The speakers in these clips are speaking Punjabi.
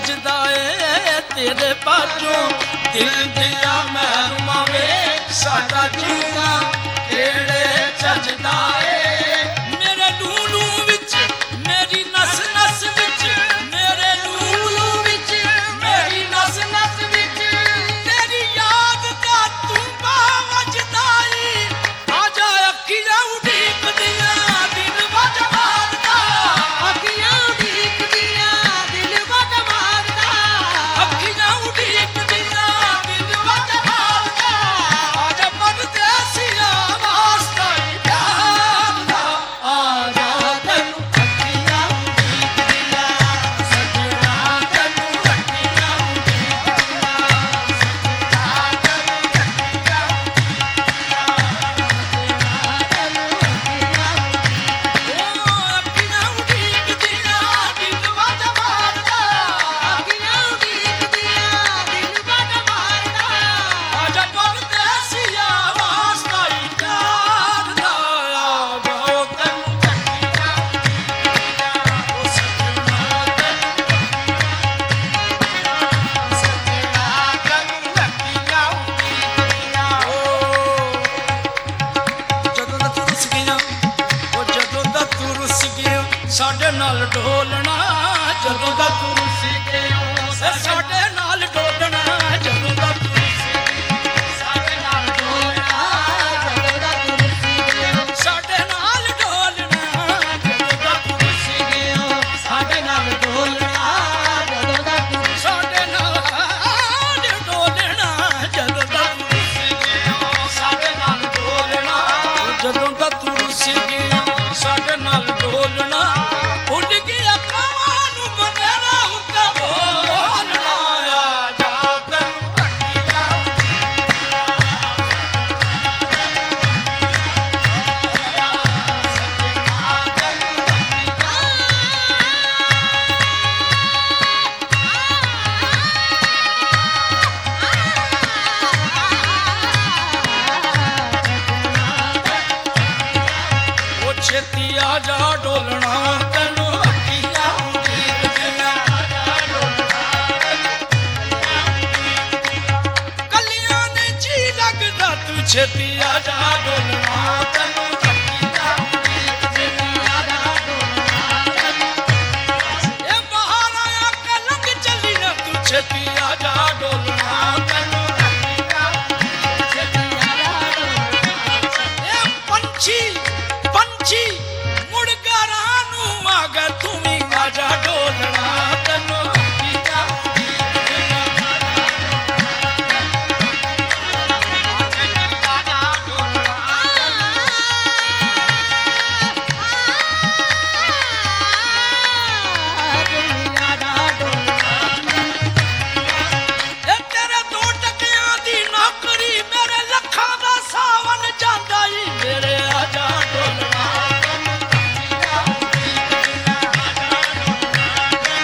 सजदा है तेरे बाजों दिल दिया महरुमा वे साडा जीना केड़े सजदा है मेरे लूलू विच मेरी नस नस विच मेरे लूलू विच मेरी नस नस विच तेरी याद दा तू बावजदा है आजा अखियां उड़ीक दिया दिल वज मारदा अखियां उड़ीक दिया दिल वज मारदा अखियां उड़ीक दिया दिल वज मारदा आजा परदेसिया वास्ता प्यार दा आजा तैनू अखियां उड़ीक दिया सजना तैनू अखियां उड़ीक दिया सजना तैनू अखियां साडे नाल ढोलना जदों दा तू रुस गया साडे नाल ढोलना जदों दा तू रुस गया साडे नाल ढोलना जदों दा तू रुस गया साडे नाल ढोलना जदों दा तू रुस गया साडे नाल ढोलना जदों दा तू साडे नाल ढोलना जदों दा तू रुस गया साडे नाल ढोलना जदों दा तू रुस गया साडे नाल ढोलना उड़ गया कवानू बनेरा उका बोलना आजा तैनू अखियां ओ छेती आजा डोलना तैनू अखियां उड़ीक दिया आजा डोलना कलियां ने जी लगदा तू छेती आजा डोलना तैनू अखियां उड़ीक दिया आजा डोलना ए बाहर आया के लंघ चली ना तू छेती आजा डोलना तैनू अखियां छेती आजा डोलना ए पंछी पंछी मुड़ घरानू आगे तू भी आजा डोलना तैनू अखियां उड़ीक दिया आजा डोलना ए तेरे दो टकियां दी नौकरी मेरे लखां दा सावन जांदा ई मेरे आजा डोलना तैनू अखियां उड़ीक दिया आजा डोलना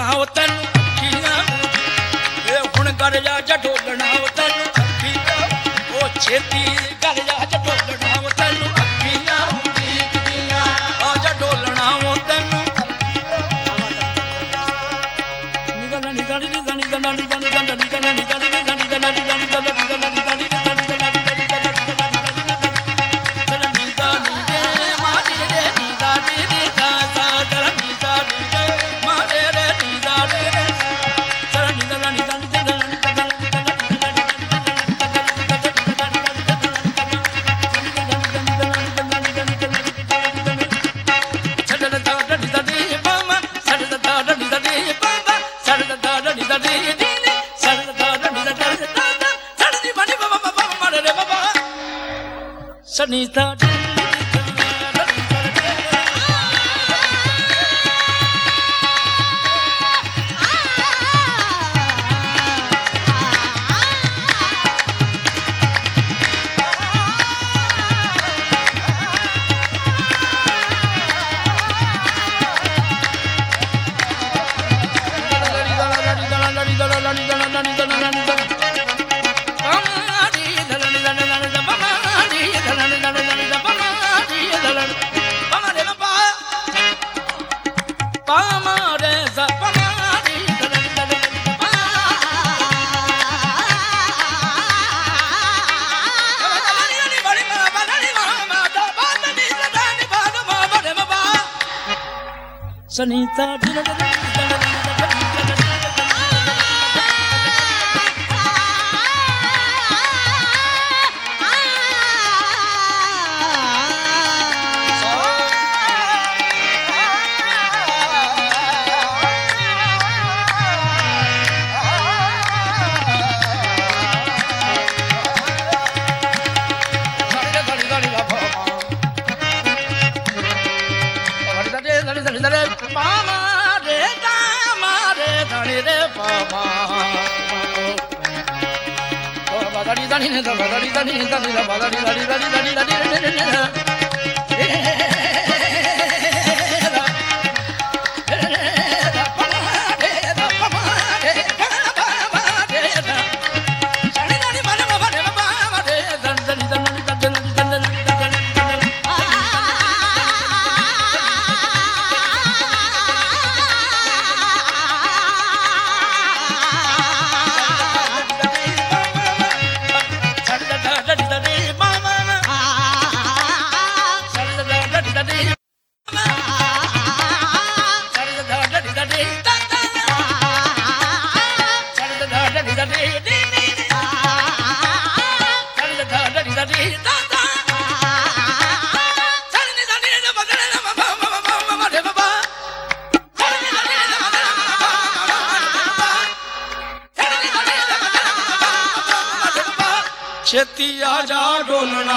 ਉਹ ਤੈਨੂੰ ਅੱਖੀਆਂ ਇਹ ਹੁਣ ਕਰ ਜਾ ਢੋਲਣਾ ਉਹ ਤੈਨੂੰ ਅੱਖੀਆਂ ਉਹ ਛੇਤੀ ਕਰ ਜਾ ਢੋਲਣਾ ਉਹ ਤੈਨੂੰ ਅੱਖੀਆਂ ਉਡੀਕਦੀਆਂ ਆ ਜਾ ਢੋਲਣਾ ਉਹ ਤੈਨੂੰ ਨਿਗਾਹ ਨਿਗਾਹ ਨਿਗਾਹ ਨਿਗਾਹ ਨਿਗਾਹ ਨਿਗਾਹ Sanita ਛੇਤੀ ਆ ਜਾ ਢੋਲਣਾ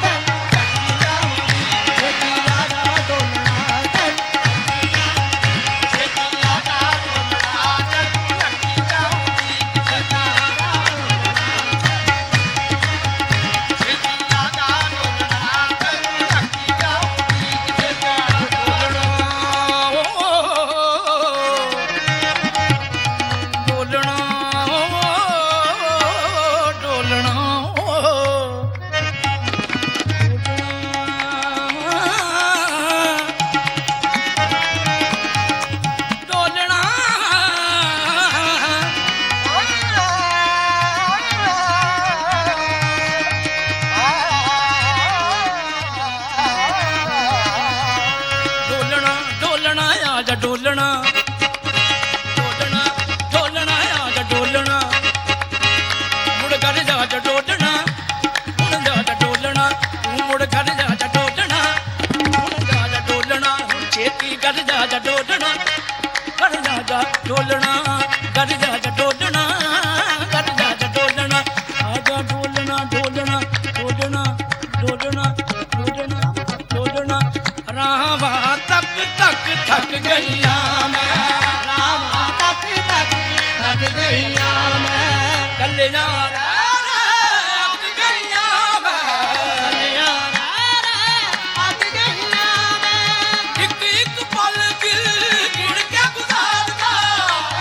ਢੋਲਣਾ ਢੋਲਣਾ ਢੋਲਣਾ ਆ ਜਾ ਢੋਲਣਾ ਮੁੜ ਕਰ ਜਾ ਢੋਲਣਾ ਹੁਣ ਜਾ ਢੋਲਣਾ ਤੂੰ ਮੁੜ ਕਰ ਜਾ ਢੋਲਣਾ ਹੁਣ ਜਾ ਢੋਲਣਾ ਹੁਣ ਛੇਤੀ ਕਰ ਜਾ ਢੋਲਣਾ ਕਰ ਜਾ ਢੋਲਣਾ ਕਰ ਜਾ ਢੋਲਣਾ ਕਰ ਜਾ ਢੋਲਣਾ ਆ ਜਾ ਢੋਲਣਾ ਢੋਲਣਾ ਢੋਲਣਾ ਢੋਲਣਾ ਢੋਲਣਾ ਢੋਲਣਾ ਰਾਹਾਂ ਤੱਕ ਤੱਕ ਥੱਕ ਗਈਆਂ ਮੈਂ ਰਾਹਾਂ ਤੱਕ ਤੱਕ ਥੱਕ ਗਈਆਂ ਮੈਂ ਕੱਲਿਆਂ ਅੱਕ ਗਈਆਂ ਮੈਂ ਕੱਲਿਆਂ ਅੱਕ ਗਈਆਂ ਮੈਂ ਇੱਕ ਇੱਕ ਪਲ ਦਿਲ ਗਿਣ ਕੇ ਗੁਜ਼ਾਰਦਾ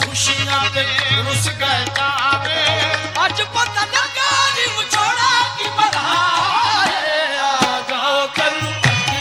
ਖੁਸ਼ੀਆਂ ਤੇ ਰੁੱਸ ਗਏ ਜਾਵੇ ਅੱਜ ਪਤਾ ਲੱਗਾ ਨੀ ਵਿਛੋੜਾ ਕੀ ਬਧਾਏ ਆ ਜਾਓ ਕਰੂ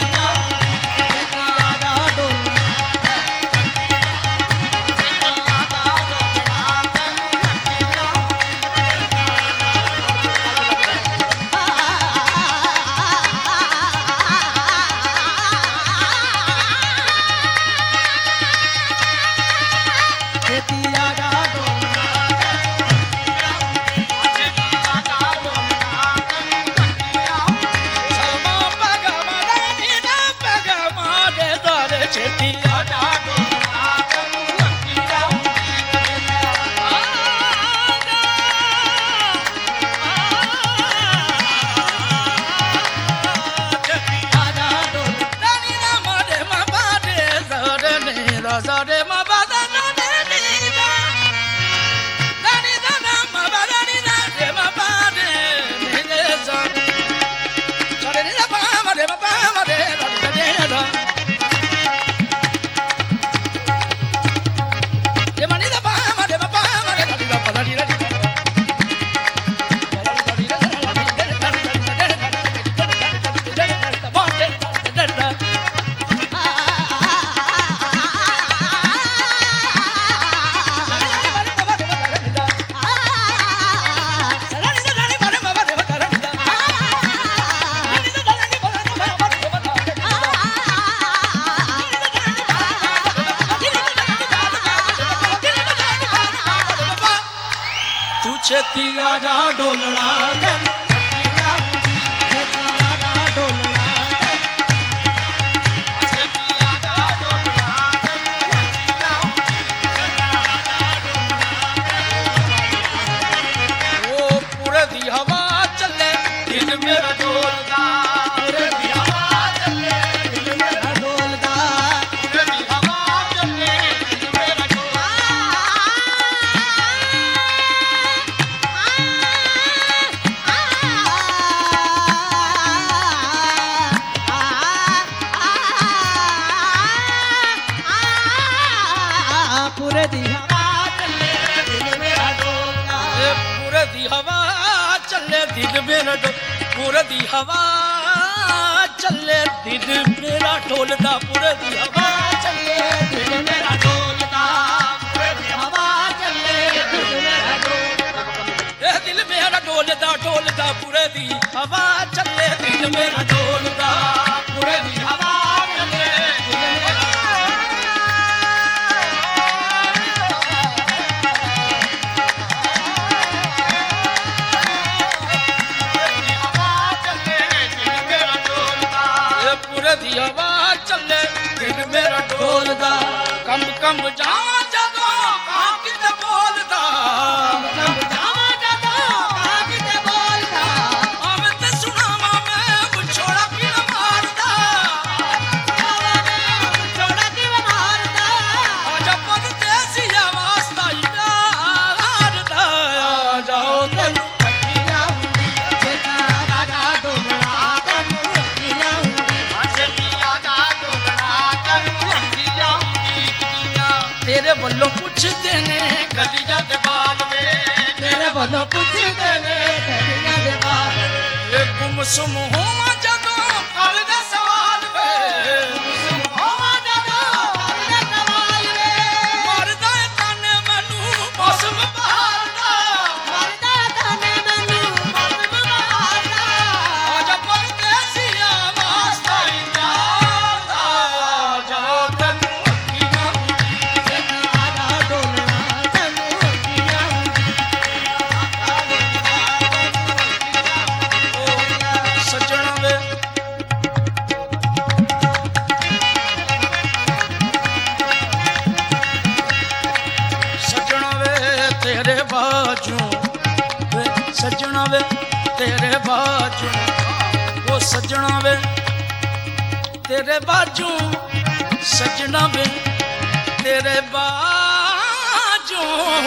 ਛੇਤੀ ਆ ਜਾ ਡੋਲਣਾ ਉਹ ਪੂਰੇ ਦੀ ਹਵਾ ਚੱਲੇ ਦਿਲ ਮੇਰਾ ਡੋਲਦਾ ਪੂਰੇ ਦੀ ਹਵਾ ਚੱਲੇ ਦਿਲ ਮੇਰਾ ਡੋਲਦਾ ਪੂਰੇ ਦੀ ਹਵਾ ਚੱਲੇ ਦਿਲ ਮੇਰਾ ਡੋਲਦਾ ਪੂਰੇ ਦੀ ਹਵਾ ਚੱਲੇ ਦਿਲ ਮੇਰਾ ਡੋਲਦਾ ਪੂਰੇ ਦੀ ਹਵਾ ਚੱਲੇ ਦਿਲ ਮੇਰਾ ਪੂਰੇ ਦੀ ਹਵਾ ਚੱਲੇ ਦਿਲ ਮੇਰਾ ਢੋਲਦਾ ਪੂਰੇ ਦੀ ਹਵਾ ਚੱਲੇ ਦਿਲ ਮੇਰਾ ਡੋਲਦਾ ਪੂਰੇ ਦੀ ਹਵਾ ਚੱਲੇ ਦਿਲ ਮੇਰਾ ਡੋਲਦਾ ਇਹ ਦਿਲ ਮੇਰਾ ਢੋਲਦਾ ਢੋਲਦਾ ਪੂਰੇ ਦੀ ਹਵਾ ਚੱਲੇ ਦਿਲ ਮੇਰਾ ਢੋਲਦਾ ਪੂਰੇ ਦੀ ਹਵਾ ਚੱਲੇ ਦਿਲ ਮੇਰਾ ਦੀ ਹਵਾ ਚੱਲੇ ਦਿਲ ਮੇਰਾ ਢੋਲਦਾ ਕੰਮ ਕੰਮ ਜਾਵਾਂ ਜਦੋਂ ਕਾਂ ਕਿਤੇ ਬੋਲਦਾ ਕੰਮ ਜਾਵਾਂ ਜਦੋਂ ਕਾਂ ਕਿਤੇ ਬੋਲਦਾ ਆਵੇਂ ਤੇ ਸੁਣਾਵਾਂ ਮੈਂ ਵਿਛੋੜਾ ਕਿਵੇਂ ਮਾਰਦਾ ਵਿਛੋੜਾ ਕਿਵੇਂ ਮਾਰਦਾ ਆਜਾ ਪਰਦੇਸੀਆ ਵਾਸਤਾ ਹੀ ਡਾਰਦਾ ਆ ਜਾਓ ਤੈਨੂੰ ਤੇਰੇ ਵੱਲੋਂ ਪੁੱਛਦੇ ਨੇ ਗਲੀਆਂ ਦੇ ਬਾਗ ਵੇ ਤੇਰੇ ਵੱਲੋਂ ਪੁੱਛਦੇ ਨੇ ਗਲੀਆਂ ਦੇ ਬਾਗ ਇਹ ਗੁੰਮਸੁਮ ਹੋਵਾਂ ਜਦੋਂ ਕਰਦੇ ਸਵਾਲ ਵੇ ਹੋਵਾਂ ਜਦੋਂ ਕਰਦੇ ਸਵਾਲ ਵੇ ਮਰਦਾ ਏ ਤਾਨੇ ਮੈਨੂੰ ਮੌਸਮ ਬਹਾਰ ਦਾ ਮਰਦਾ ਤਾਨੇ ਮੈਨੂੰ ਮੌਸਮ ਬਹਾਰ ਦਾ ਆਜਾ ਪਰਦੇਸੀਆ ਵਾਸਤਾ ਹੀ ਡਾਰਦਾ ਆ ਜਾਓ ਤੈਨੂੰ ਅੱਖੀਆਂ ਸੱਜਣਾ ਵੇ ਸੱਜਣਾ ਵੇ ਤੇਰੇ ਬਾਝੋਂ ਵੇ ਸੱਜਣਾ ਵੇ ਤੇਰੇ ਬਾਝੋਂ ਉਹ ਸੱਜਣਾ ਵੇ ਤੇਰੇ ਬਾਝੋਂ ਸੱਜਣਾ ਵੇ ਤੇਰੇ ਬਾਝੋਂ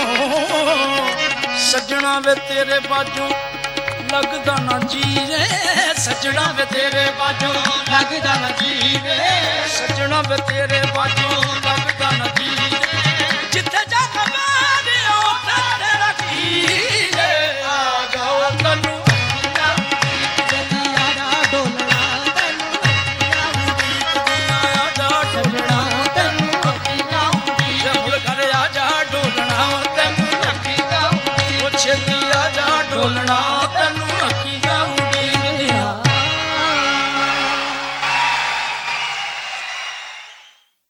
ਸੱਜਣਾ ਵੇ ਤੇਰੇ ਬਾਝੋਂ ਲੱਗਦਾ ਨਾ ਜੀਵੇ ਸੱਜਣਾ ਵੇ ਤੇਰੇ ਬਾਝੋਂ ਲੱਗਦਾ ਨਾ ਜੀਵੇ ਸੱਜਣਾ ਵੇ ਤੇਰੇ ਬਾਝੋਂ ਲੱਗਦਾ ਨਾ ਜੀਵੇ ਜਿੱਥੇ ਜਿੱਥੇ ਜਾ ਕੇ ਬੈਠਿਓ ਉੱਥੇ ਤੇਰਾ ਕੀ ਜੇ ਆ ਜਾਓ ਤੈਨੂੰ ਜੱਟੀਆਂ ਦਾ ਢੋਲਣਾ ਤੈਨੂੰ ਅੱਖੀਆਂ ਉਡੀਕਦੀਆਂ ਆ ਜਾ ਢੋਲਣਾ ਤੈਨੂੰ ਅੱਖੀਆਂ ਉਡੀਕਦੀਆਂ ਜਬਲ ਕਰ ਆ ਜਾ ਢੋਲਣਾ ਤੈਨੂੰ ਅੱਖੀਆਂ ਉਹ ਛੇਤੀ ਆ ਜਾ ਢੋਲਣਾ